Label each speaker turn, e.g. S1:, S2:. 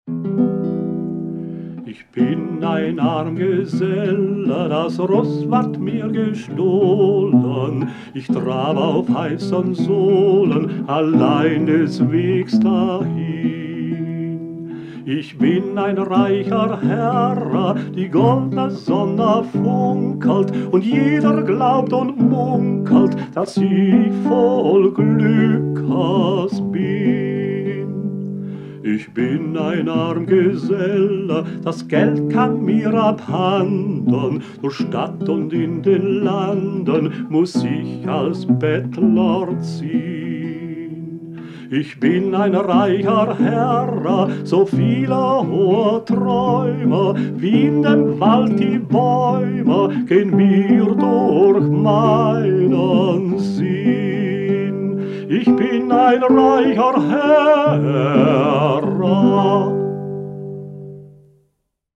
S1: Ich bin ein arm Geselle, das Ross ward mir gestohlen. Ich trab auf heißen Sohlen allein des Wegs dahin. Ich bin ein reicher Herr, die goldene Sonne funkelt, und jeder glaubt und munkelt, dass ich voll Glückes bin. Ich bin ein arm Geselle, das Geld kann mir abhanden, durch Stadt und in den Landen muss ich als Bettler ziehen. Ich bin ein reicher Herr, so viele hohe Träume, wie in dem Wald die Bäume, gehen mir durch meinen Sinn. Ich bin ein reicher Herr,